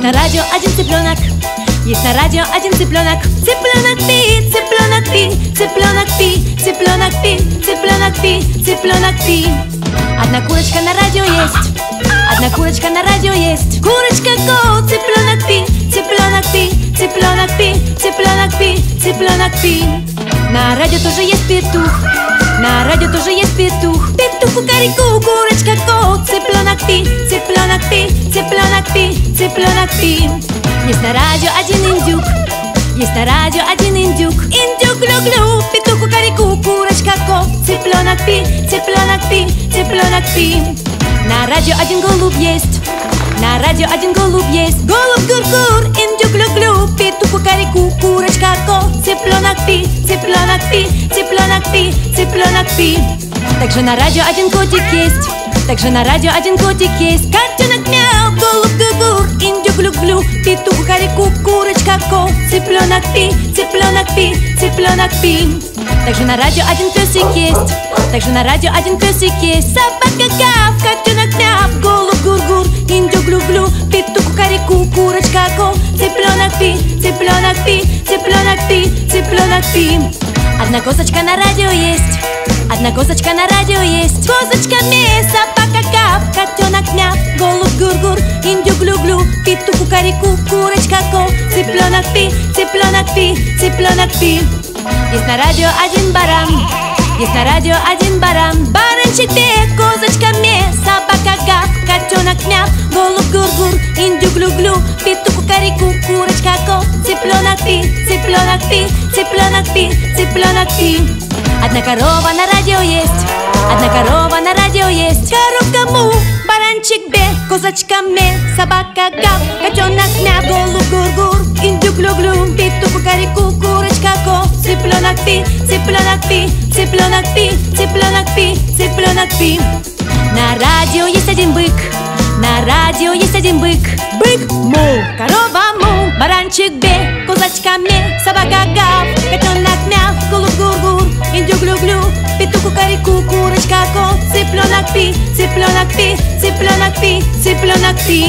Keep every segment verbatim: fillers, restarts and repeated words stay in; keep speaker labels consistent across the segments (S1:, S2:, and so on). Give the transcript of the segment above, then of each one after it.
S1: на радио один цыпленок, есть на радио один цыпленок. Цыпленок Пи, цыпленок Пи, цыпленок Пи, цыпленок Пи, цыпленок Пи, цыпленок Пи. Одна курочка на радио есть, одна курочка на радио есть. Курочка Го, цыпленок Пи, цыпленок Пи, цыпленок Пи, цыпленок Пи, цыпленок Пи. На радио тоже есть петух, на радио тоже есть петух. Петух кукареку, курочка Го, цыпленок Пи, цыпленок Пи, цыпленок Пи, цыпленок Пи. Есть на радио один индюк, есть на радио один индюк. Индюк глю-глю, петух кукареку, курочка Го, цыпленок Пи, цыпленок Пи, цыпленок Пи. На радио один голубь есть, на радио один голубь есть. Голубь гур-гур, индюк глю-глю, петух кукареку, курочка Го, цыпленок Пи, цыпленок Пи, цыпленок Пи, цыпленок Пи. Также на радио один котик есть, также на радио один котик есть. Котенок мяу, голубь гур-гур, индюк глю-глю, петух кукареку, курочка Го, цыпленок Пи, цыпленок Пи, цыпленок Пи. Также на радио один песик есть, также на радио один песик есть. Собака гав, котенок мяу, голубь гур-гур, индюк глю-глю, петух кукареку, курочка Го, цыпленок Пи, цыпленок Пи, цыпленок Пи, цыпленок Пи. Одна козочка на радио есть, одна козочка на радио есть. Козочка ме, собака гав, котенок мяу, голубь гур-гур, индюк глю-глю, петух кукареку, курочка Го, цыпленок Пи, цыпленок Пи, цыпленок Пи. Есть на радио один баран, есть на радио один баран. Баранчик бе, козочка ме, собака гав, котенок мяу, голубь гур-гур, индюк глю-глю, петух кукареку, курочка Го, цыпленок Пи, цыпленок Пи, цыпленок Пи, цыпленок Пи. Одна корова на радио есть, одна корова на радио есть. Коровка му, баранчик бе, козочка ме, собака гав, котенок мяу, голубь гур-гур, индюк глю-глю, петух кукареку, курочка Го, цыпленок Пи, цыпленок Пи, цыпленок Пи, цыпленок Пи, цыпленок Пи. На радио есть один бык, на радио есть один бык. Бык му, корова му, баранчик бе, козочка ме, собака гав, котенок мяу, голубь гур-гур, индюк глю-глю, петух кукареку, курочка Го, цыпленок Пи, цыпленок Пи, цыпленок Пи, цыпленок Пи.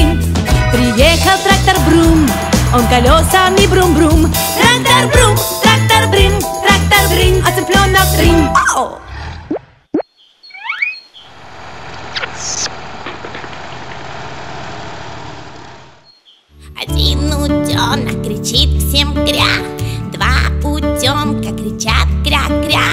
S1: Приехал трактор Брум, он колесами брум-брум. Трактор Брум, трактор Брим, трактор Брим, а цыпленок Трим. Ау!
S2: Один утенок кричит всем кря, два утенка кричат кря-кря.